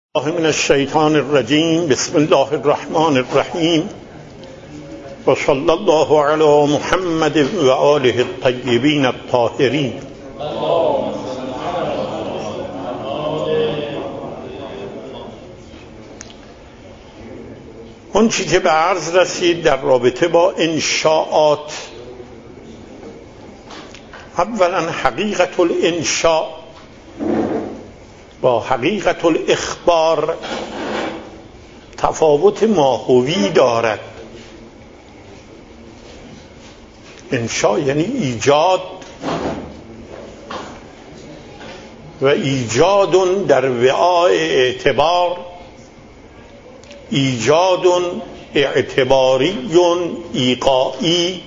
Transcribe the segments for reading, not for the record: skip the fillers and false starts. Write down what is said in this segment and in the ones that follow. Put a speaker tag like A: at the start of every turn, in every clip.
A: من الشیطان الرجیم. بسم الله الرحمن الرحیم و صلی الله علی محمد و آله الطیبین الطاهرین. اون چی که به عرض رسید در رابطه با انشاءات، اولا حقیقت الانشاء با حقیقت الاخبار تفاوت ماهوی دارد. انشاء یعنی ایجاد و ایجاد در وعاء اعتبار، ایجاد اعتباری ایقاعی،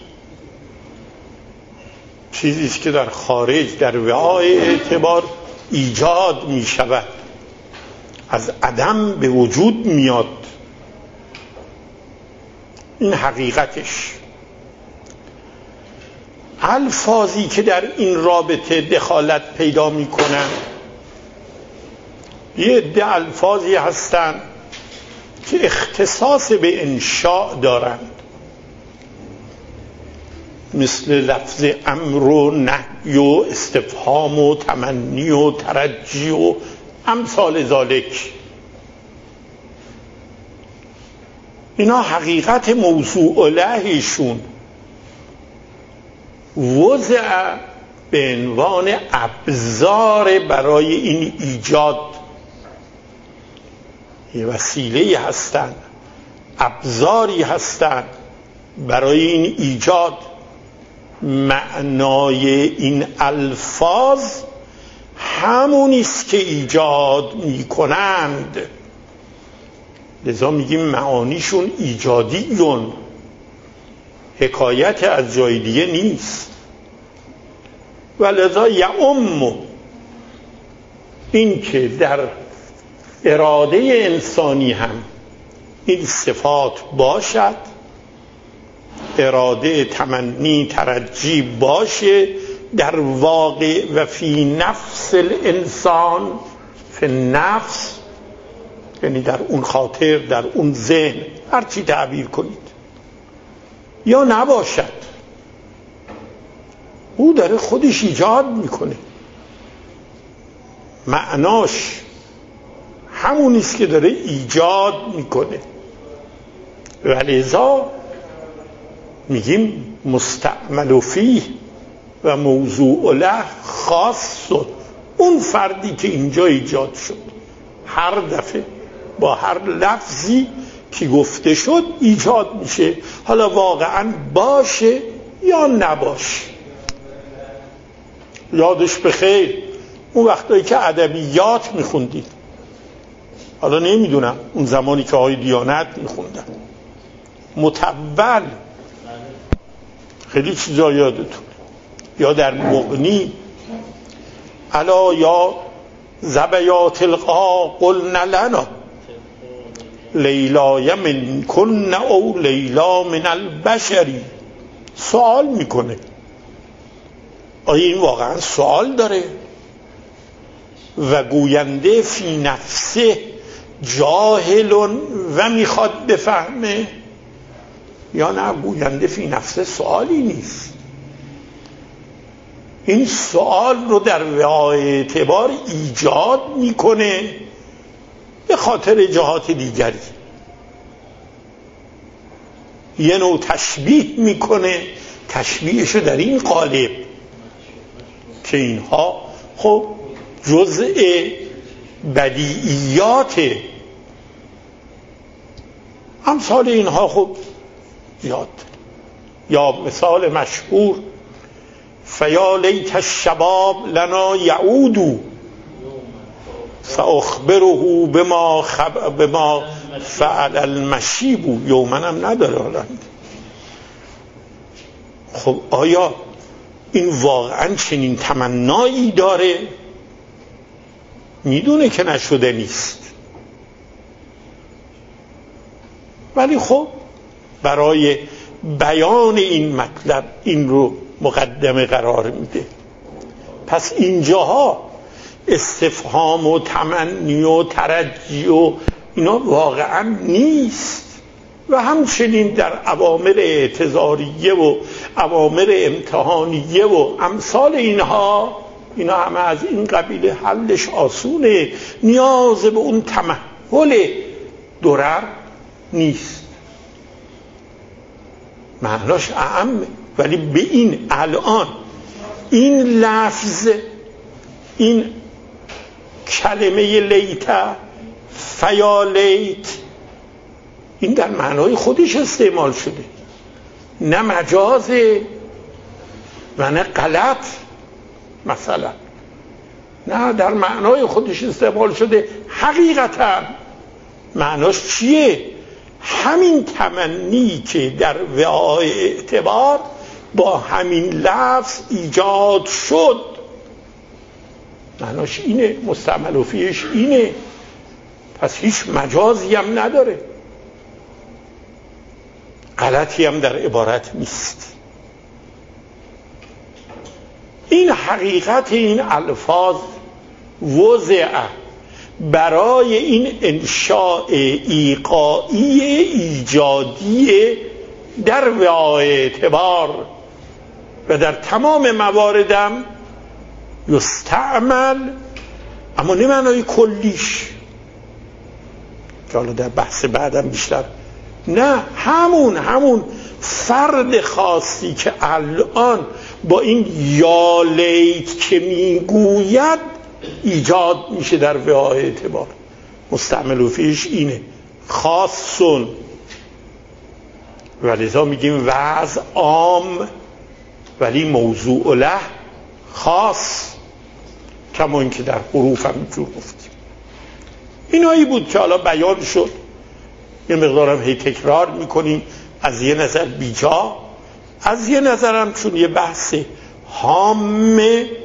A: چیزی است که در خارج در وعاء اعتبار ایجاد می شود، از عدم به وجود میاد. این حقیقتش. الفاظی که در این رابطه دخالت پیدا می کنند، یه عده الفاظی هستند که اختصاص به انشاء دارند، مثل لفظ امر و نهی و استفهام و تمنی و ترجی و امثال ذالک. اینا حقیقت موضوع لهشون وضع به عنوان ابزار برای این ایجاد، یه وسیله هستند، ابزاری هستند برای این ایجاد. معنای این الفاظ همونی است که ایجاد میکنند، لذا میگیم معانیشون ایجادیون، حکایت از جای دیگه نیست. و لذا یعم، این که در اراده انسانی هم این صفات باشد، اراده، تمنی، ترجی باشه در واقع و فی نفس الانسان، فی نفس یعنی در اون خاطر، در اون ذهن، هر چی تعبیر کنید، یا نباشد، او داره خودش ایجاد میکنه، معناش همونیست که داره ایجاد میکنه. ولذا میگیم مستعمل فیه و موضوع له خاص شد. اون فردی که اینجا ایجاد شد، هر دفعه با هر لفظی که گفته شد ایجاد میشه، حالا واقعا باشه یا نباشه. یادش بخیر اون وقتایی که ادبیات میخوندید، حالا نمیدونم اون زمانی که آقای دیانت میخوندن، متول خیلی چیزا یادتون، یا در مغنی الا یا زبیات القا قلن لنا لیلای من کن او لیلا من البشری. سوال میکنه، آیا این واقعا سوال داره؟ و گوینده فی نفسه جاهل و میخواد بفهمه، یا نه گوینده فی نفسه سوالی نیست، این سوال رو در وعای اعتبار ایجاد میکنه به خاطر جهات دیگری، یه نوع تشبیه میکنه، تشبیهشو در این قالب که اینها خب جزء بدیعیات، امثال اینها خب یاد. یا مثال مشهور فیا لیت الشباب لنا یعود فاخبره بما فعل المشیب. یومنم نداره حالا. خب آیا این واقعا چنین تمنایی داره؟ میدونه که نشده نیست، ولی خب برای بیان این مطلب این رو مقدمه قرار میده. پس اینجاها استفهام و تمنی و ترجی و اینا واقعا نیست. و همچنین در اوامر اعتذاریه و اوامر امتحانیه و امثال اینها، اینا همه از این قبیل، حلش آسونه، نیاز به اون تمهل درر نیست، معناش اعمه. ولی به این الان این لفظ، این کلمه لیت، فیا لیت، این در معنای خودش استعمال شده، نه مجازه و نه غلط مثلا، نه، در معنای خودش استعمال شده. حقیقتا معناش چیه؟ همین تمنی که در وعای اعتبار با همین لفظ ایجاد شد، معناش اینه، مستعمل فیهش اینه، پس هیچ مجازی هم نداره، غلطی هم در عبارت نیست. این حقیقت این الفاظ وضع برای این انشاء ایقاعی ایجادی در وعای اعتبار و در تمام مواردم یستعمل، اما نه معنای کلیش که حالا در بحث بعدم بیشتر، نه، همون فرد خاصی که الان با این یا لیت که میگوید ایجاد میشه در وعای اعتبار، مستعمل فیش اینه، خاصون، ولذا میگیم وضع عام ولی موضوع له خاص، کما اینکه در حروف هم اینجور گفتیم. اینایی بود که حالا بیان شد، یه مقدارم هی تکرار میکنیم، از یه نظر بیجا، از یه نظرم چون یه بحث هام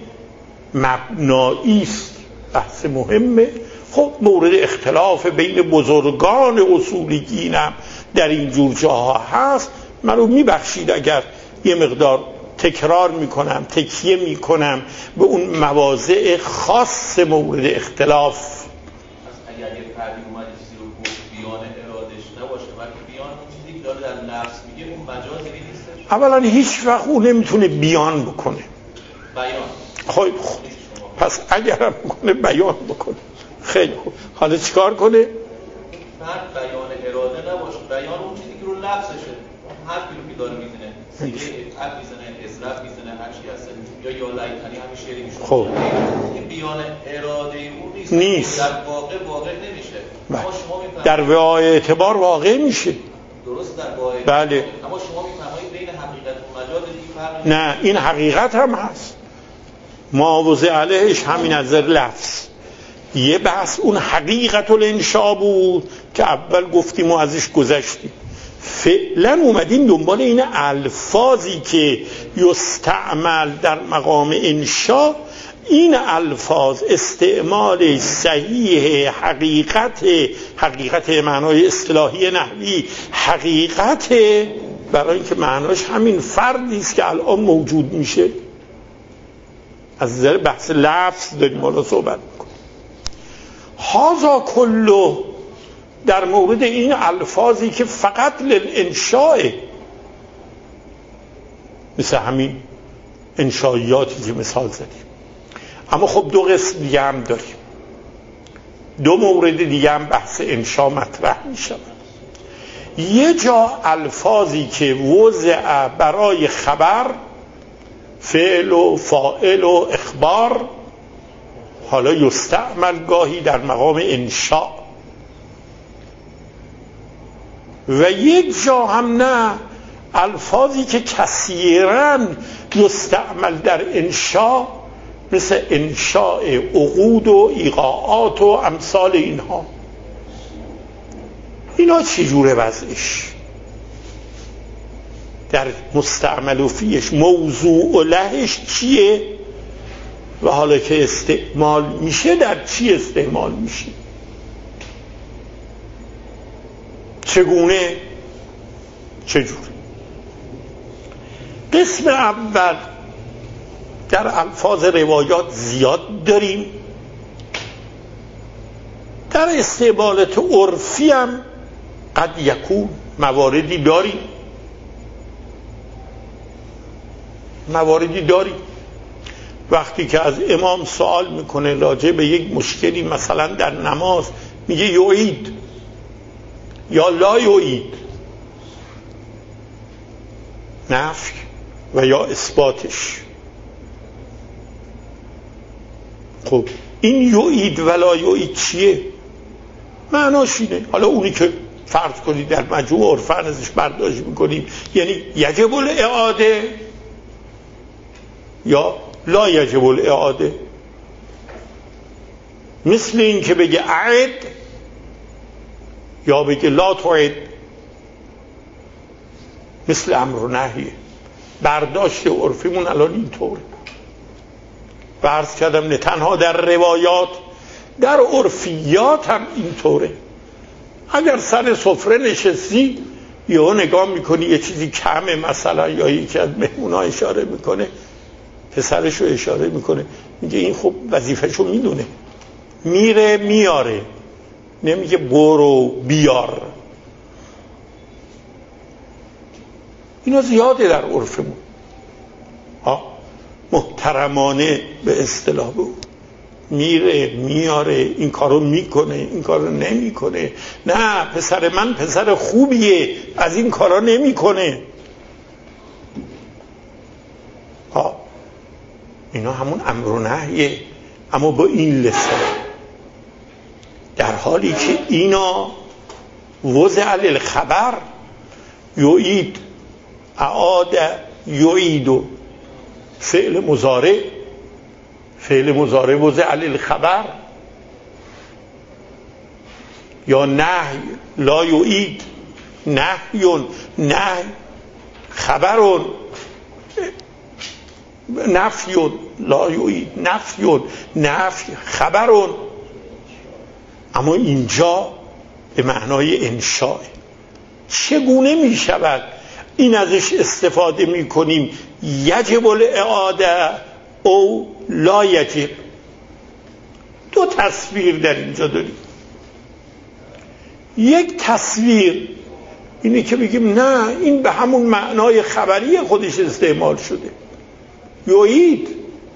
A: مبنایی است، بحث مهمه. خب مورد اختلاف بین بزرگان اصولیگینم در این جور جاها هست، من رو میبخشید اگر یه مقدار تکرار میکنم، تکیه میکنم به اون مواضع خاص مورد اختلاف.
B: اگر یه فردی اومد چیزی رو گفت بیان ارادش نباشه، بلکه بیان اون چیزی که داره در لفظ میگه اون مجازی نیست.
A: اولا هیچ وقت اون نمیتونه بیان بکنه،
B: بیان.
A: خب پس اگرم بکنه بیان بکنه. خیلی خوب، حالا چیکار کنه؟
B: فرد بیان اراده نباشه، بیان اون چیزی که رو لفظشه، حرفی رو که داره میزنه، سیره اب میزنه، اضرب میزنه، هر چی هست، یا لیتنی همین شعری میشه.
A: خب
B: این بیان اراده اون نیست. در واقع نمیشه. اما شما میفهمید
A: در وعای اعتبار واقع میشه.
B: درست، در واقع.
A: بله.
B: اما شما میفهمید بین حقیقت و مجاز دیگه فرق
A: نه، این حقیقت هم هست، معاوضه علیهش همین از لفظ. یه بحث اون حقیقت الانشاء بود که اول گفتیم و ازش گذشتیم. فعلا اومدیم دنبال این الفاظی که یستعمل در مقام انشاء، این الفاظ استعمال صحیح حقیقت معنای اصطلاحی نحوی، حقیقت برای اینکه معناش همین فردی است که الان موجود میشه. از نظر بحث لفظ داریم حالا صحبت میکنیم. هذا کلو در مورد این الفاظی که فقط للانشاء، مثل همین انشائیاتی که مثال زدیم. اما خب دو قسم دیگه هم داریم، دو مورد دیگه هم بحث انشاء مطرح می شود. یه جا الفاظی که وضع برای خبر، فعل و فاعل و اخبار، حالا یستعمل گاهی در مقام انشاء، و یک جا هم نه، الفاظی که کثیراً یستعمل در انشاء، مثل انشاء عقود و ایقاعات و امثال اینها. اینا چجوره وضعش؟ در مستعمل و فیش موضوع لهش چیه؟ و حالا که استعمال میشه در چی استعمال میشه؟ چگونه؟ چجور؟ قسم اول در الفاظ روایات زیاد داریم، در استعمالات عرفی هم قد یکون مواردی داری. وقتی که از امام سوال میکنه راجع به یک مشکلی مثلا در نماز، میگه یعید یا لا یعید، نفی و یا اثباتش. خب این یعید و لا یعید چیه؟ معناش اینه، حالا اونی که فرض کنید در مجموع عرفن ازش برداشت میکنیم، یعنی یجب الاعاده یا لا یجب الاعاده. مثل این که بگه اعد یا بگه لا تعد، مثل امر و نهیه. برداشت عرفیمون الان اینطوره. عرض کردم نه تنها در روایات، در عرفیات هم اینطوره. اگر سر سفره نشستی یهو نگاه میکنی یه چیزی کمه مثلا، یا یکی از مهمونا اشاره میکنه، پسرشو اشاره میکنه، میگه این خب وظیفهشو میدونه، میره میاره، نمیگه برو بیار. اینا زیاده در عرفمون، محترمانه به اصطلاح بود، میره میاره، این کارو میکنه این کارو نمیکنه، نه پسر من پسر خوبیه از این کارا نمیکنه. اینا همون امر و نهیه، اما با این لسان، در حالی که اینا وضع للخبر، یعید، اعاد، یعید، فعل مضارع وضع للخبر، یا نهی لا یعید، نهی خبرون، نفی لا یعید، نفی خبرون. اما اینجا به معنای انشاء. چگونه می شود این ازش استفاده می کنیم یجب الاعاده او لا یجب؟ دو تصویر در اینجا داریم. یک تصویر اینه که بگیم نه این به همون معنای خبری خودش استعمال شده، یعید.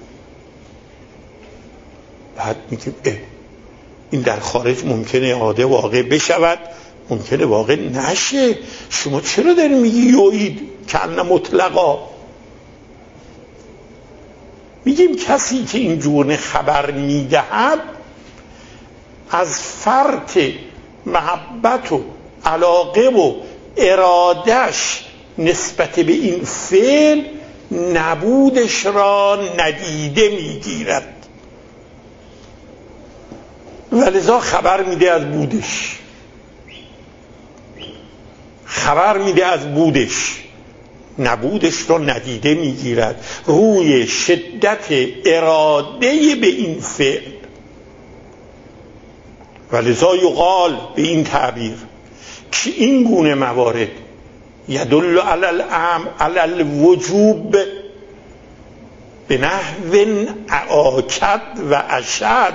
A: بعد میگیم این در خارج ممکنه اعاده واقع بشود، ممکنه واقع نشه. شما چرا داری میگی یعید کأن مطلقا؟ میگیم کسی که این جور خبر میدهد از فرط محبت و علاقه و ارادش نسبت به این فعل نبودش را ندیده میگیرد، ولذا خبر میده از بودش، نبودش را ندیده میگیرد، روی شدت اراده به این فعل. ولذا یقال به این تعبیر که این گونه موارد یدل علی الامر علی الوجوب به نحو اعاکد و اشد.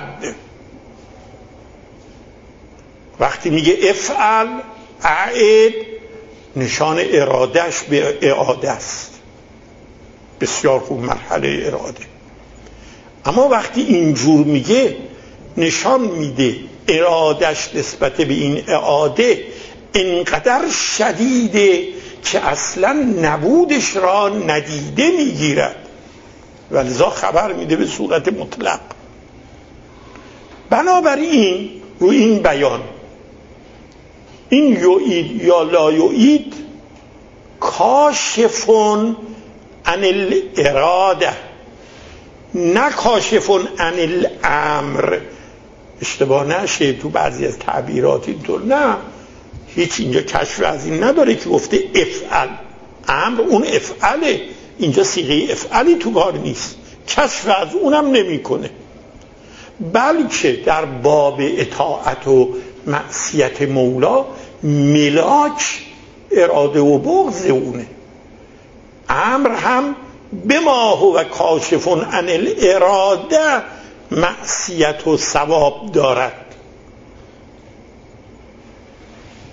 A: وقتی میگه افعل اعد، نشان ارادش به اعاده است، بسیار خوب، مرحله اراده. اما وقتی اینجور میگه نشان میده ارادش نسبت به این اعاده اینقدر شدیده که اصلا نبودش را ندیده میگیرد، ولذا خبر میده به صورت مطلق. بنابراین روی این بیان این یعید یا لا یعید کاشفون عن الاراده، نه کاشفون عن الامر. اشتباه نشه تو بعضی از تعبیرات اینطور، نه، هیچ اینجا کشف از این نداره که گفته افعل، امر اون افعله، اینجا صیغه افعلی تو کار نیست، کشف از اونم نمیکنه، بلکه در باب اطاعت و معصیت مولا ملاک اراده و بغض اونه. امر هم بما هو کاشفون عن الاراده معصیت و ثواب دارد.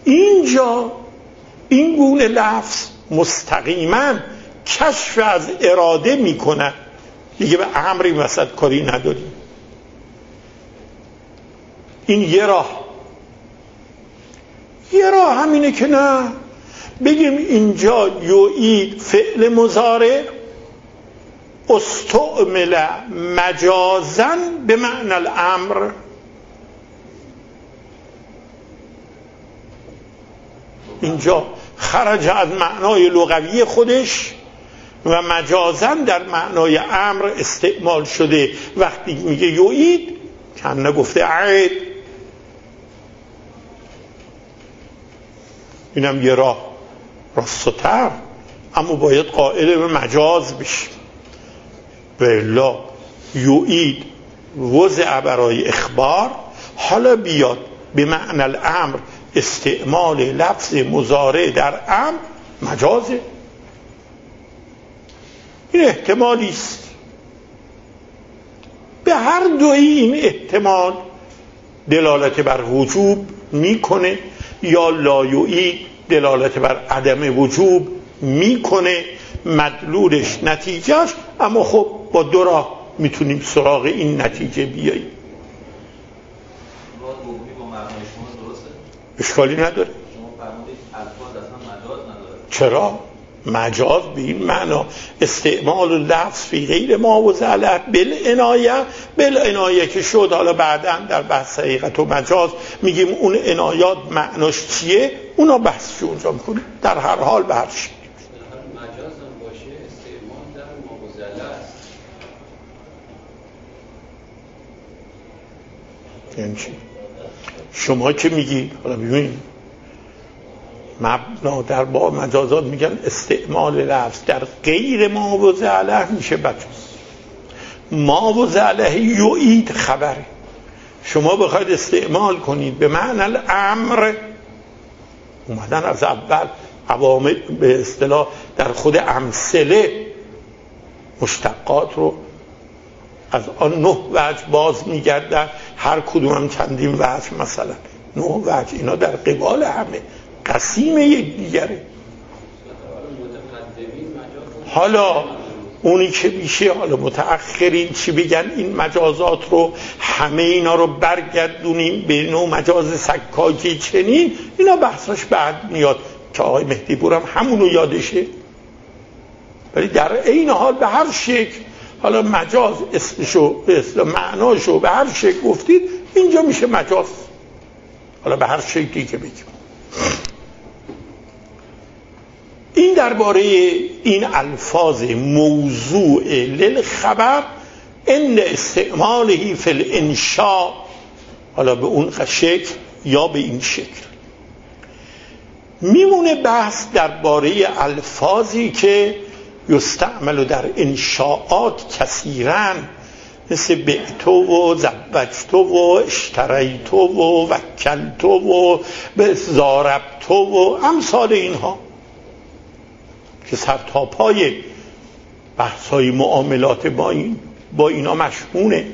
A: اینجا این گونه لفظ مستقیما کشف از اراده میکنه، دیگه به امری وسط کاری نداریم. این یه راه همینه که نه بگیم اینجا یعید فعل مضارع استعمل مجازا به معنی الامر. اینجا خرج از معنای لغوی خودش و مجازا در معنای امر استعمال شده. وقتی میگه یعید کم نگفته عید. اینم یه راه راست‌تر، اما باید قائل به مجاز بشیم. بلا یعید وضع برای اخبار، حالا بیاد به معنی الامر استعمال لفظ مضارع در امر مجازه. این احتمالی است. به هر دوی این احتمال دلالت بر وجوب میکنه یا لا یعید دلالت بر عدم وجوب میکنه، مدلولش نتیجهش. اما خب با دو راه میتونیم سراغ این نتیجه بیاییم. اشکالی نداره. چرا؟ مجاز به این معنا استعمال لفظ فی غیر ما وضع له بالعنایه که شد. حالا بعدا در بحث حقیقت و مجاز میگیم اون عنایات معناش چیه، اونا بحثش اونجا میکنیم. در هر حال به هر شکل
C: مجاز هم باشه استعمال در ما وضع له است.
A: یعنی چی؟ شما که میگی حالا ببین مبنا در با مجازات میگن استعمال لفظ در غیر ما وضع له میشه مجاز. ما وضع له یعید خبره. شما بخواید استعمال کنید به معنی الامر، اومدن از اول عوامل به اصطلاح در خود امثله مشتقات رو از آن 9 وجه باز میگردن، هر کدوم هم چندین وجه، مثلا 9 وجه. اینا در قبال همه قسیم یک دیگره. حالا اونی که میشه، حالا متأخرین چی بگن این مجازات رو، همه اینا رو برگردونیم به نوع مجاز سکاکی چنین، اینا بحثش بعد میاد که آقای مهدی پور هم همونو یادشه. ولی در این حال به هر شکل حالا مجاز اسمشو به اصطلاح معناشو به هر شکل گفتید، اینجا میشه مجاز. حالا به هر شکلی که بگیم. این درباره این الفاظ موضوع للخبر ان استعماله فی الانشاء، حالا به اون شکل یا به این شکل. میمونه بحث درباره الفاظی که یستعمل در انشاءات کثیراً، مثل بعتو و زوجتو و اشتریتو و وکلتو و زاربتو و امثال اینها که سر تا پای بحث‌های معاملات با اینا مشمونه.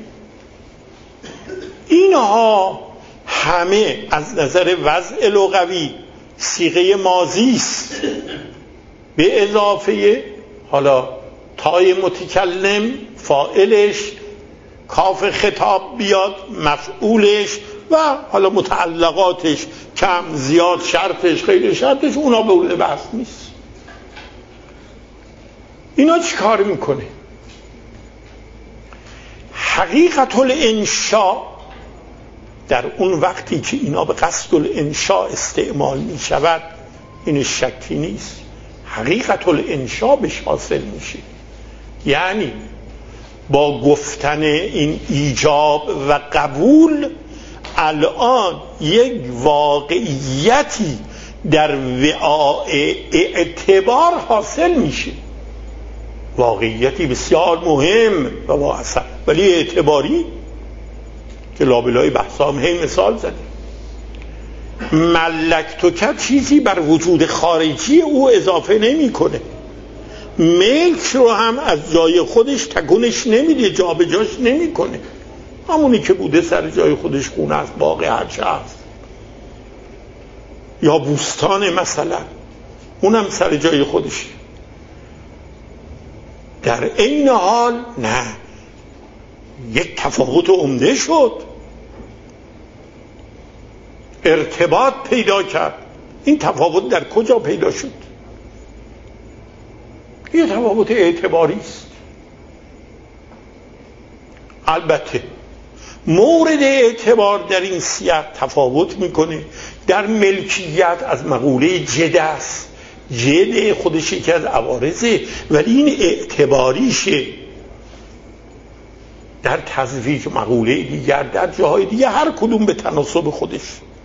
A: اینها همه از نظر وضع لغوی صیغه ماضی است، به اضافه حالا تای متکلم فاعلش، کاف خطاب بیاد مفعولش و حالا متعلقاتش، کم زیاد شرطش غیر شرطش، اونا به اون بحث نیست. اینا چی کار میکنه؟ حقیقت الانشاء در اون وقتی که اینا به قصد الانشاء استعمال میشود، این شکی نیست، حقیقت الانشاء بهش حاصل میشه. یعنی با گفتن این ایجاب و قبول الان یک واقعیتی در وعاء اعتبار حاصل میشه، واقعیتی بسیار مهم و با اثر، ولی اعتباری که لابلای بحثام هی مثال زدیم. ملکتوکت چیزی بر وجود خارجی او اضافه نمیکنه، ملک رو هم از جای خودش تکونش نمیده، جابجاش نمیکنه، همونی که بوده سر جای خودش، خونه است، باغ، هر چه هست. یا بوستان مثلا، اونم سر جای خودش. در این حال نه، یک تفاوت عمده شد، ارتباط پیدا کرد. این تفاوت در کجا پیدا شد؟ یه تفاوت اعتباری است. البته مورد اعتبار در این سیاق تفاوت میکنه. در ملکیت از مقوله جد است، جد خودش یکی از عوارضه، ولی این اعتباریشه. در تزویج مقوله دیگر، در جاهای دیگر، هر کدوم به تناسب خودش.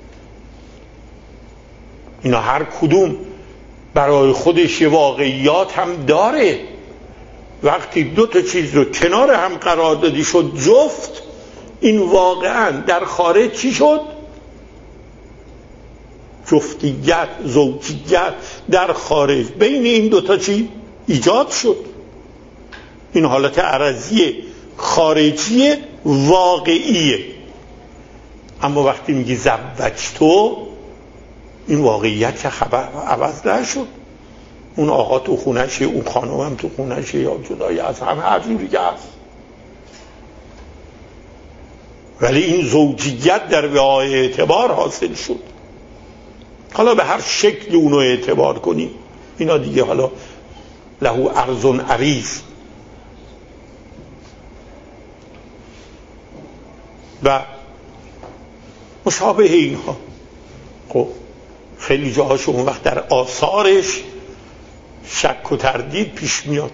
A: اینا هر کدوم برای خودش واقعیات هم داره. وقتی دو تا چیز رو کنار هم قرار دادی شد جفت، این واقعا در خارج چی شد؟ جفتیت، زوجیت در خارج بین این دوتا چی ایجاد شد. این حالت عرضی خارجی واقعیه. اما وقتی میگی زوجتو، این واقعیت که خبر عوض نشد. اون آقا تو خونشه، اون خانم هم تو خونشه، یا جدای از هم، هر جوری که هست. ولی این زوجیت در وعای اعتبار حاصل شد. حالا به هر شکل اونو اعتبار کنیم، اینا دیگه حالا له عرض عریض. و مشابه اینها خب خیلی جاهاش اون وقت در آثارش شک و تردید پیش میاد.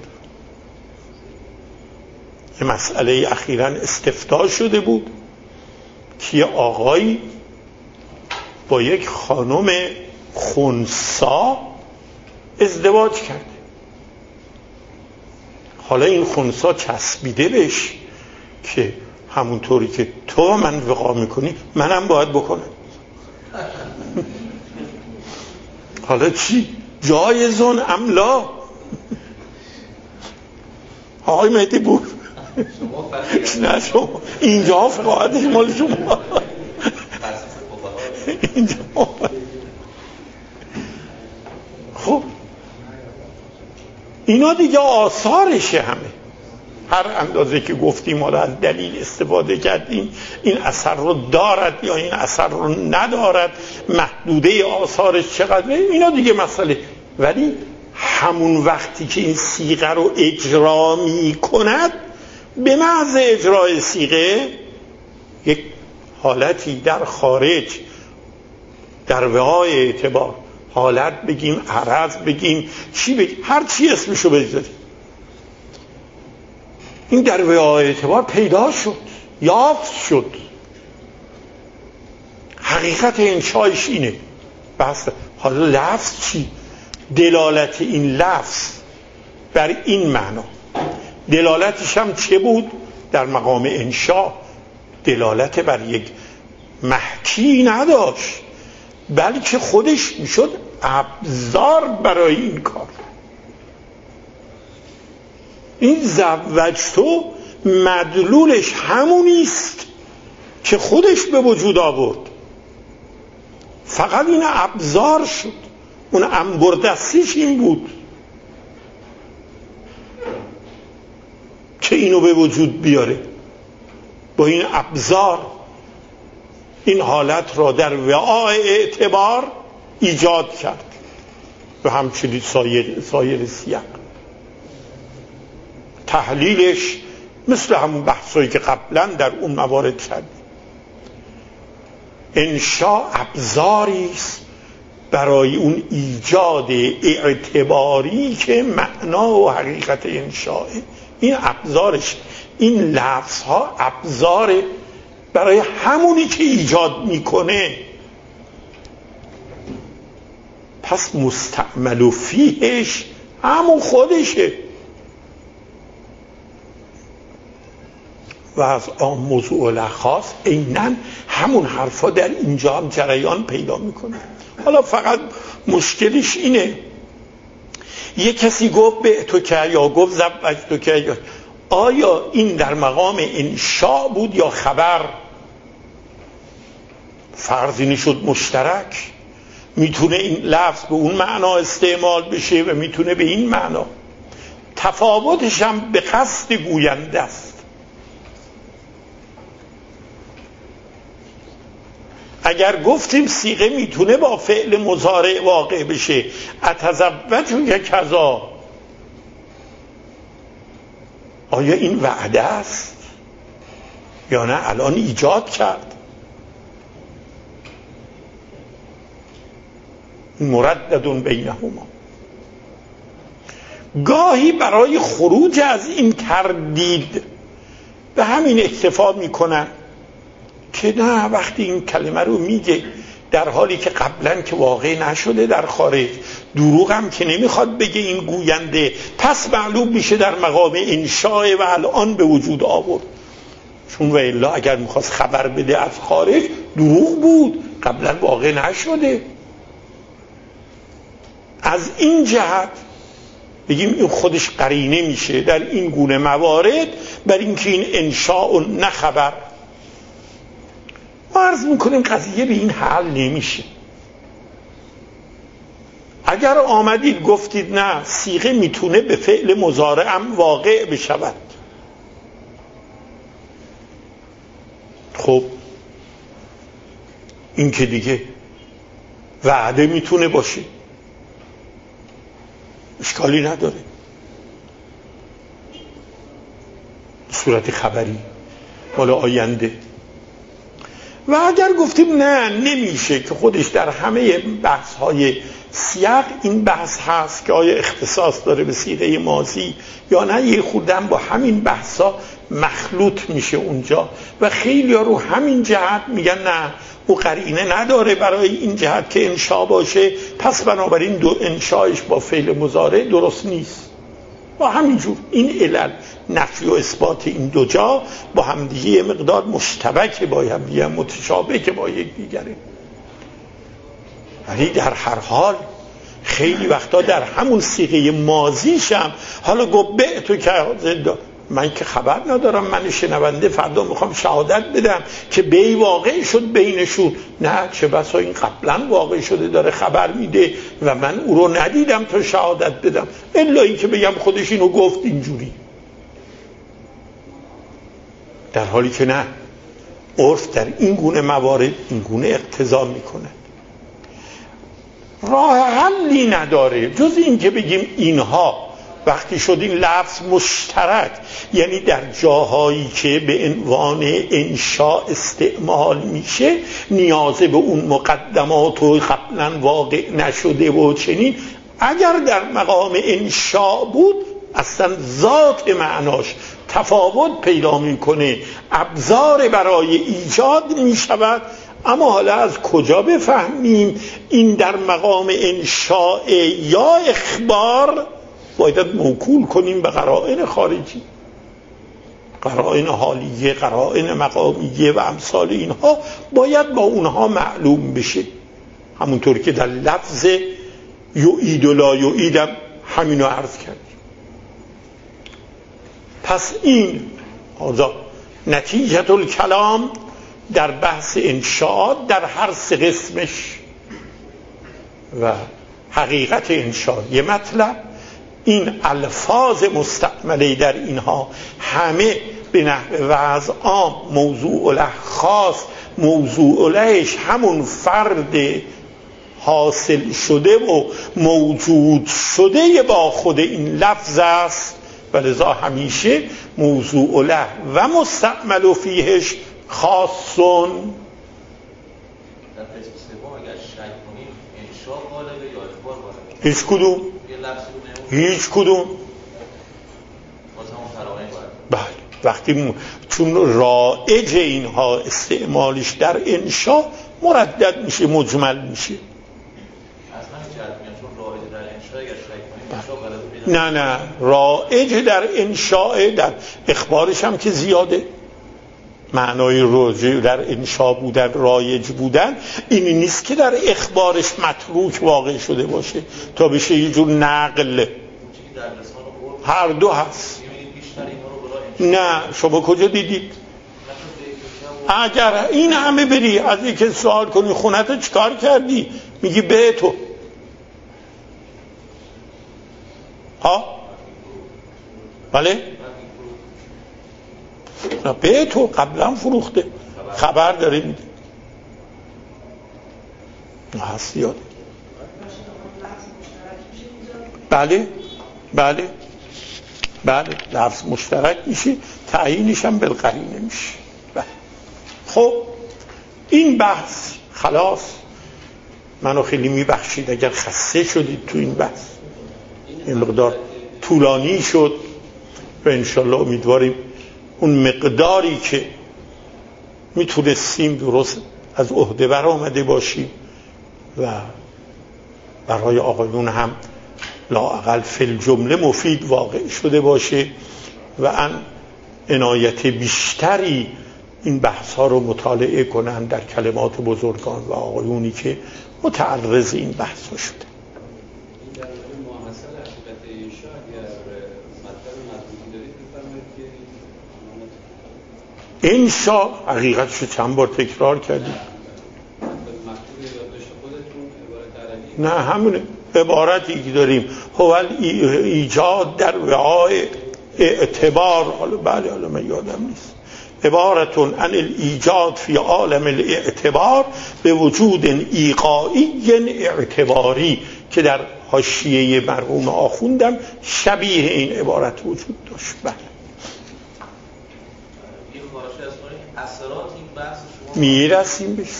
A: یه مسئله اخیراً استفتاء شده بود که یه آقایی با یک خانم خنثی ازدواج کرده. حالا این خنثی چسبیده بهش که همونطوری که تو من وقا میکنی منم باید بکنم. حالا چی؟ جایزون املا؟ آقای مهدی بود نه شما اینجا فقاعتش مال شما اینجا. خب اینا دیگه آثارشه همه. هر اندازه که گفتیم حالا از دلیل استفاده کردیم، این اثر رو دارد یا این اثر رو ندارد، محدوده آثارش چقدر، اینا دیگه مسئله. ولی همون وقتی که این صیغه رو اجرا می کند، به محض اجرای صیغه یک حالتی در خارج، در وعای اعتبار، حالت بگیم، عرض بگیم، چی بگیم، هر چی اسمشو بذاریم، این در وعای اعتبار پیدا شد، یافت شد. حقیقت انشایش اینه. بس حالا لفظ چی؟ دلالت این لفظ بر این معنا، دلالتش هم چه بود؟ در مقام انشا دلالت بر یک محکی نداشت، بلکه خودش میشد ابزار برای این کار. این زوجتو مدلولش همونیست که خودش به وجود آورد، فقط این ابزار شد. اون انبردستیش این بود که اینو به وجود بیاره. با این ابزار این حالت را در وعای اعتبار ایجاد کرد. و همچنین سایر سیاق تحلیلش مثل همون بحثایی که قبلا در اون موارد کردیم. انشاء ابزاری است برای اون ایجاد اعتباری که معنا و حقیقت انشاء. این ابزارش، این لفظ ها ابزار برای همونی که ایجاد میکنه. پس مستعمل فیهش همون خودشه. و از آن موضوع خاص عیناً همون حرفا در اینجا هم جریان پیدا میکنه. حالا فقط مشکلش اینه، یه کسی گفت به تو که یا گفت زبج تو که، آیا این در مقام انشاء بود یا خبر؟ فرضی نشد مشترک. میتونه این لفظ به اون معنا استعمال بشه و میتونه به این معنا. تفاوتش هم به قصد گوینده است. اگر گفتیم صیغه میتونه با فعل مضارع واقع بشه، اتزوج و کذا، آیا این وعده است یا نه الان ایجاد کرد؟ مردد بینهما. گاهی برای خروج از این تردید به همین اکتفا میکنن که نه، وقتی این کلمه رو میگه در حالی که قبلا که واقع نشده در خارج، دروغ هم که نمیخواد بگه این گوینده، پس معلوم میشه در مقام انشاء و الان به وجود آورد. چون و الا اگر میخواست خبر بده از خارج، دروغ بود، قبلا واقع نشده. از این جهت بگیم این خودش قرینه میشه در این گونه موارد بر اینکه این انشاء نه خبر. ما عرض میکنیم قضیه به این حل نمیشه. اگر آمدید گفتید نه، صیغه میتونه به فعل مضارع هم واقع بشود، خب این که دیگه وعده میتونه باشه، اشکالی نداره، صورت خبری مال آینده. و اگر گفتیم نه نمیشه، که خودش در همه بحث های سیاق این بحث هست که آیا اختصاص داره به صیغه ماضی یا نه، یه خوردن با همین بحثا مخلوط میشه اونجا و خیلی ها رو همین جهت میگن نه، او قرینه نداره برای این جهت که انشا باشه، پس بنابراین دو انشایش با فعل مضارع درست نیست. و همینجور این علل نفی و اثبات این دو جا با همدیگه مقدار مشترک، با همدیگه متشابه که با یک دیگره. ولی در هر حال خیلی وقتا در همون صیغه ماضیشم حالا گفت تو که من که خبر ندارم، من شنونده فردا میخوام شهادت بدم که بی واقع شد بینشون، نه چه بسا این قبلا واقع شده داره خبر میده و من او رو ندیدم تا شهادت بدم، الا این که بگم خودش اینو گفت اینجوری. در حالی که نه، عرف در این گونه موارد این گونه اقتضا میکنه. راه حلی نداره جز این که بگیم اینها وقتی شد این لفظ مشترک، یعنی در جاهایی که به عنوان انشاء استعمال میشه، نیاز به اون مقدمات و قبلا واقع نشده و چنین، اگر در مقام انشاء بود اصلا ذات معناش تفاوت پیدا میکنه، ابزار برای ایجاد میشود. اما حالا از کجا بفهمیم این در مقام انشاء یا اخبار؟ باید موکول کنیم به قرائن خارجی، قرائن حالیه، قرائن مقامیه و امثال اینها، باید با اونها معلوم بشه. همونطور که در لفظ یعید و لا یعیدم همینو عرض کردیم. پس این نتیجه الکلام در بحث انشاءات در هر سه قسمش و حقیقت انشاء یه مطلب، این الفاظ مستعمله در اینها همه به نحو وضع عام، موضوع له خاص، موضوع لهش همون فرد حاصل شده و موجود شده با خود این لفظ است و لذا همیشه موضوع له و مستعمل فیهش خاصون.
B: در قسم سوم اگر شک کنیم انشاء غالبه یا اخبار غالبه؟
A: هیچ کدوم، هیچ کدوم. بله، وقتی چون رایج اینها استعمالش در انشاء مردد میشه، مجمل میشه. نه رایج در انشاء، در اخبارش هم که زیاده. معنای راجع در انشاء بودن، رایج بودن، این نیست که در اخبارش متروک واقع شده باشه تا بشه یه جور نقل. هر دو هست. نه شما کجا دیدید؟ اگر این همه بری از یک سوال کنی خونت چیکار کردی؟ میگی به تو ها بله نه به تو قبلا فروخته خبر داره میده هست یاد بله بله بله لفظ مشترک میشه تعیینش هم بالقرینه میشه بله. خب این بحث خلاص منو خیلی میبخشید اگر خسته شدید تو این بحث این مقدار طولانی شد و انشالله امیدواریم اون مقداری که میتونستیم درست از عهده بر آمده باشیم و برای آقایون هم لااقل فی الجمله مفید واقع شده باشه و عنایت بیشتری این بحث ها رو مطالعه کنن در کلمات بزرگان و آقایونی که متعرض این بحث ها شده. انشا حقیقتشو چند بار تکرار کردیم نه همونه عبارتی که داریم هو ایجاد در وعای اعتبار بله حالا من یادم نیست عبارتون عن الایجاد فی عالم الاعتبار به وجود ایقاعی اعتباری که در حاشیه مرحوم آخوندم شبیه این عبارت وجود داشت. بله میرسیم به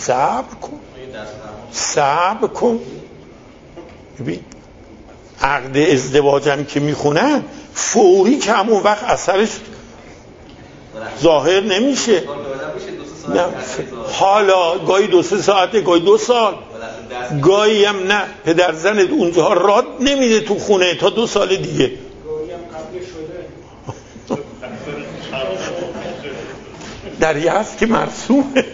A: صبر کن ببین عقد ازدواجم که میخونن فوری که همون وقت اثرش ظاهر نمیشه نه. حالا گاهی 2-3 ساعته گاهی 2 سال گاهی هم نه پدر زنت اونجا راد نمیده تو خونه تا 2 سال دیگه در یزد که مرسومه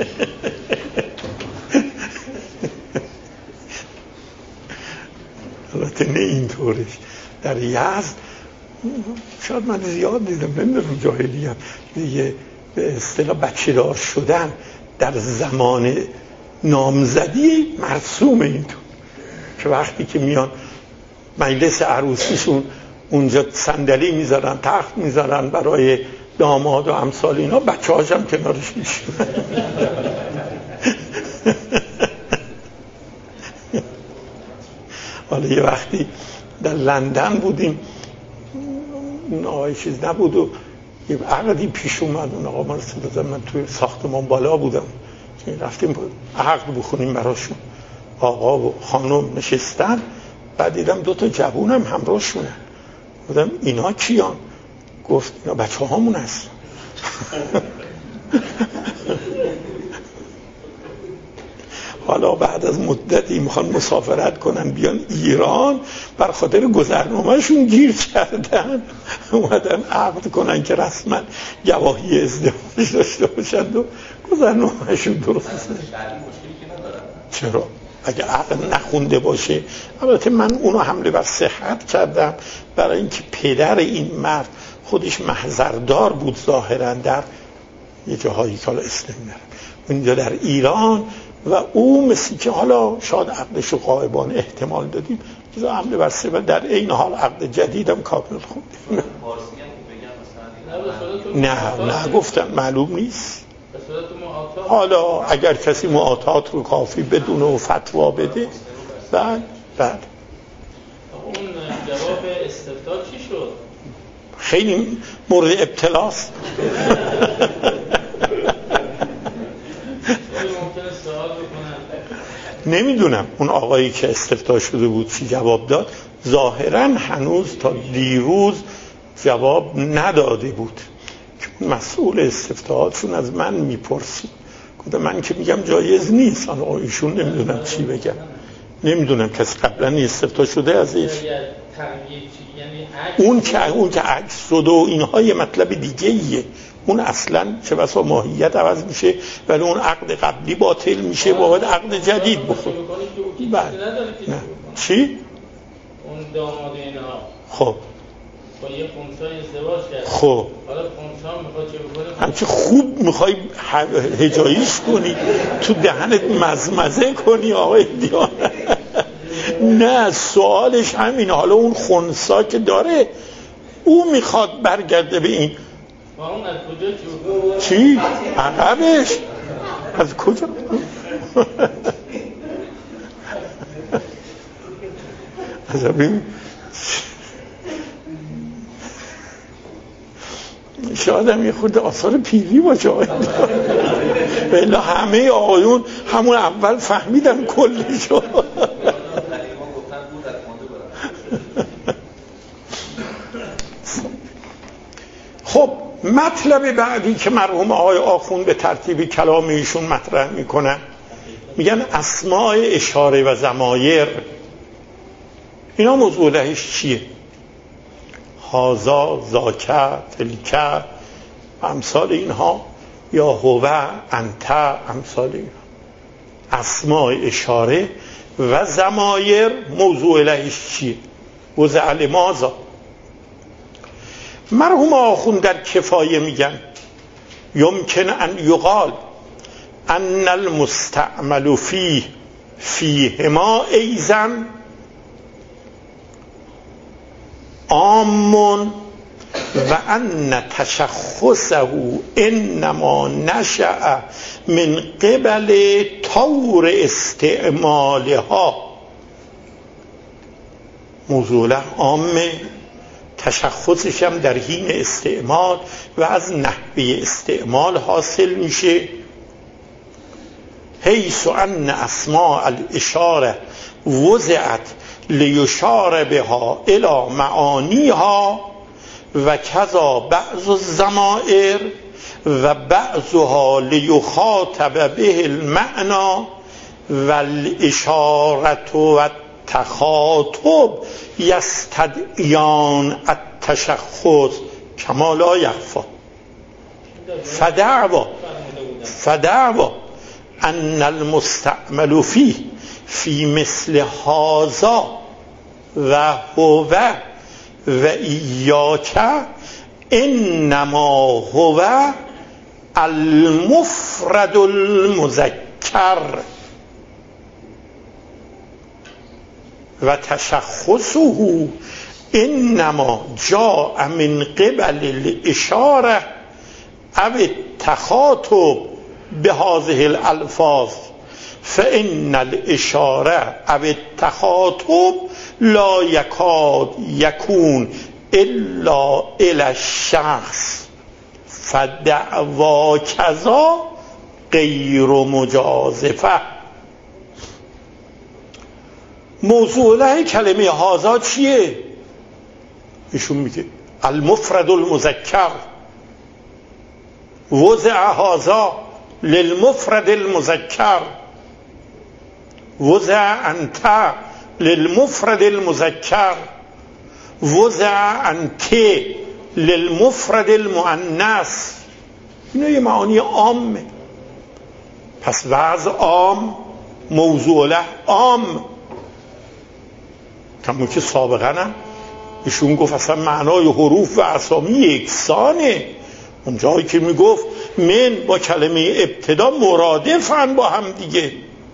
A: البته نه اینطورش در یزد شاید من زیاد دیدم نمیدونم جاهلی هم دیگه به اصطلاح بچه دار شدن در زمان نامزدی مرسومه اینطور که وقتی که میان مجلس عروسیشون اونجا صندلی میذارن تخت میذارن برای داماد و امثال اینا بچه هاشم کنارش میشونن حالا یه وقتی در لندن بودیم اون آقای چیز نبود و یه عقدی پیش اومد اون آقا من توی ساختمان بالا بودم رفتیم عقد بخونیم براشون آقا و خانم نشستن بعد دیدم 2 تا جوونم همراهشونن بودم اینا کیان؟ گفت اینا بچه هامون هست حالا بعد از مدتی میخوان مسافرت کنن بیان ایران بر خاطر گذرنامه‌شون گیر کردن اومدن عقد کنن که رسما گواهی ازدواج داشته باشند و گذرنامه‌شون درست است. چرا؟ اگه عقد نخونده باشه البته من اونو حمله بر صحت کردم برای اینکه پدر این مرد خودش محضردار بود ظاهرا در یه جاهایی که حالا اسم نمیبرم اونجا در ایران و او مثل که حالا شاید عقدشو غائبانه احتمال دادیم که حمله بر صحت در این حال عقد جدیدم کامل خوندیم نه گفتم معلوم نیست حالا اگر کسی معاطات رو کافی بدونه و فتوا بده بعد
D: اون جواب استفتاء چی شد؟
A: خیلی مورد ابتلاست نمیدونم اون آقایی که استفتاء شده بود چی جواب داد ظاهرا هنوز تا دیروز جواب نداده بود که مسئول استفتاءاتشون از من میپرسید گفتم من که میگم جایز نیست ایشون نمیدونم چی بگم نمیدونم کسی قبلا استفتاء شده ازش اون که عکس شده و اینها یه مطلب دیگه ایه اون اصلا چه بسا ماهیت عوض میشه ولی اون عقد قبلی باطل میشه باید عقد جدید بخور نه چی؟
D: اون داماد اینا
A: خب
D: با یه خنثی ازدواج کرد.
A: خب
D: حالا خنثی میخواد چه بکنه؟
A: همچه خوب میخوای هجاییش کنی تو دهنت مزمزه کنی آقای دیان. نه سوالش همینه. حالا اون خنثی که داره او میخواد برگرده به این.
D: با اون از کجا
A: چی؟ عقبش از کجا؟ از ببین شاید هم یه خود آثار پیری باشه بله همه آقایون همون اول فهمیدن کلشو. خب مطلب بعدی که مرحوم آقای آخوند به ترتیب کلام ایشون مطرح میکنن میگن اسماء اشاره و ضمایر. اینا موضوع لهش چیه؟ هازا، زاکه، تلکه امثال اینها، یا هوه، انت امثال اینها. اسماء اشاره و ضمایر موضوع لهش چیه؟ وضع لماذا. مرحوم آخوند در کفایه میگن یمکن ان یقال ان المستعمل فیهما ایضا عام و ان تشخصه انما نشأ من قبل طور استعمالها. موضوع له عامه، تشخصش هم در حین استعمال و از نحوه استعمال حاصل میشه. حیث ان اسماء الاشاره وضعت لیشار بها الی معانیها و کذا بعض الضمائر و بعضها لیخاطب به المعنى و الاشاره و تخاطب یستدعیان التشخص کما لا یخفی. فدعوا ان المستعمل فی مثل هذا و هو و ایاک انما هو المفرد المذکر و تشخصه انما جاء من قبل الاشاره او التخاطب بهذه الالفاظ فان الاشاره او التخاطب لا یکاد یکون الا الی الشخص فدعوا کذا غیر مجازفه. موضوع له کلمه هازا چیه؟ ایشون میگه المفرد المذکر، وضع هازا للمفرد المذکر، وضع انت للمفرد المذکر، وضع انت للمفرد المؤنث. اینا یه معانی عامه. پس وضع عام، موضوع له عام. همون که سابقا هم ایشون گفت اصلا معنای حروف و اسامی یکسانه. اون جایی که میگفت من با کلمه ابتدا مرادفن با هم دیگه.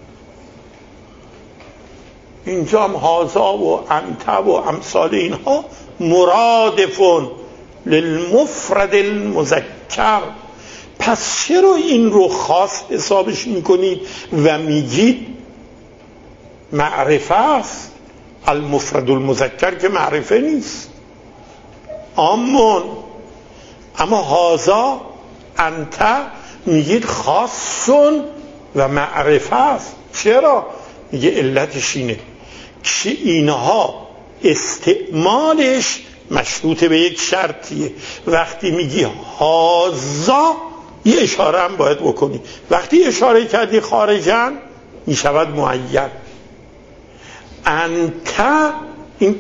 A: اینجا هم هازا و انت و امثال اینها مرادفون للمفرد المذکر. پس چرا این رو خاص حسابش میکنید و میگید معرفه است؟ المفرد المذکر که معرفه نیست، عامون. اما هازا انت میگید خاصون و معرفه است. چرا؟ میگه علتش اینه که اینها استعمالش مشروط به یک شرطیه. وقتی میگی هازا یه اشاره هم باید بکنی. وقتی اشاره کردی خارجاً میشود معین. انت این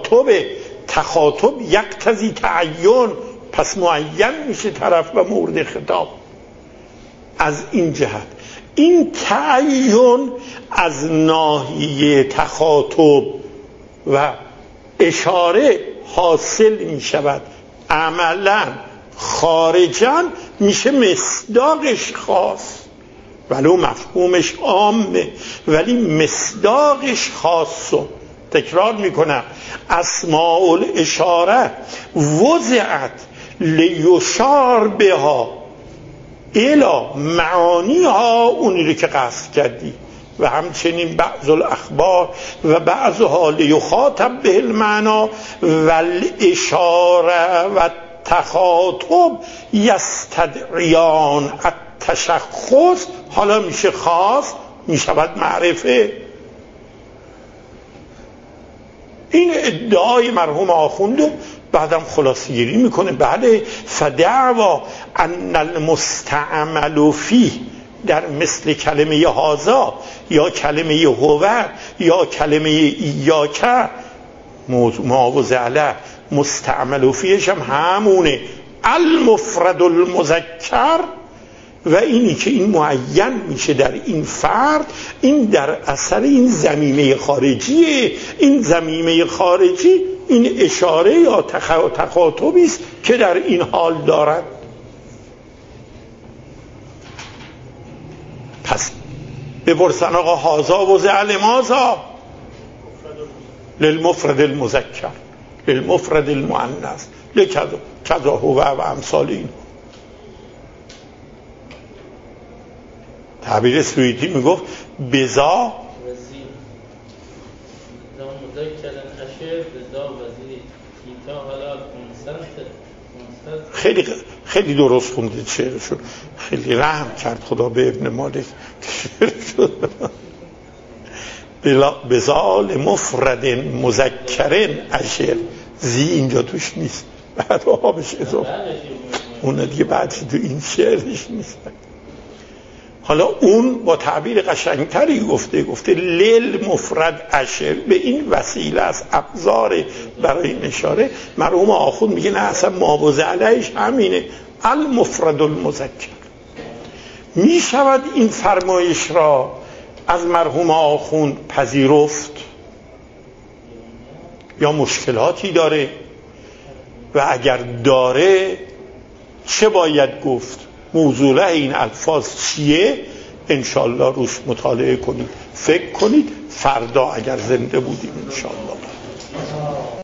A: تخاطب یقتضی تعین، پس معین میشه طرف و مورد خطاب. از این جهت این تعین از ناحیه تخاطب و اشاره حاصل می شود عملا خارجا میشه مصداقش خاص، ولو مفهومش عامه ولی مصداقش خاصه. تکرار میکنم، اسماء الاشاره وضعت لیشار بها الی معانیها، اونی رو که قصد کردی، و همچنین بعض الاخبار و بعضها لیخاطب به المعنا و الاشاره و تخاطب یستدعیان التشخص. حالا میشه خاص، میشود معرفه. این ادعای مرحوم آخوندو بعدم خلاصه گیری میکنه. بله، فدعوا ان المستعمل فیه در مثل کلمه هازا یا کلمه هو یا کلمه ایاکه معاوضه علیه، مستعمل فیهش هم همونه المفرد المذکر، و اینی که این معین میشه در این فرد، این در اثر این ضمیمه خارجیه. این ضمیمه خارجی این اشاره یا تخاطبی است که در این حال دارد. پس بپرسن آقا هازا وضع لماذا؟ للمفرد المذکر، للمفرد المؤنث، لکذا هو و امثال این. تعبیر سویدی میگفت بزا خیلی درست خوندید شعرشو، خیلی رحم کرد خدا به ابن مالک. بزال مفرد مذکرن اشر، زی اینجا توش نیست، بعد آبش اضافه، اون دیگه بعد تو این شعرش نیست. حالا اون با تعبیر قشنگتری گفته لیل مفرد اشر، به این وسیله از ابزار برای اشاره. مرحوم آخوند میگه نه، اصلا معاوضه علیهش همینه، المفرد المذکر. میشود این فرمایش را از مرحوم آخوند پذیرفت یا مشکلاتی داره؟ و اگر داره چه باید گفت؟ موضوع این الفاظ چیه؟ انشالله روش مطالعه کنید، فکر کنید، فردا اگر زنده بودیم انشالله.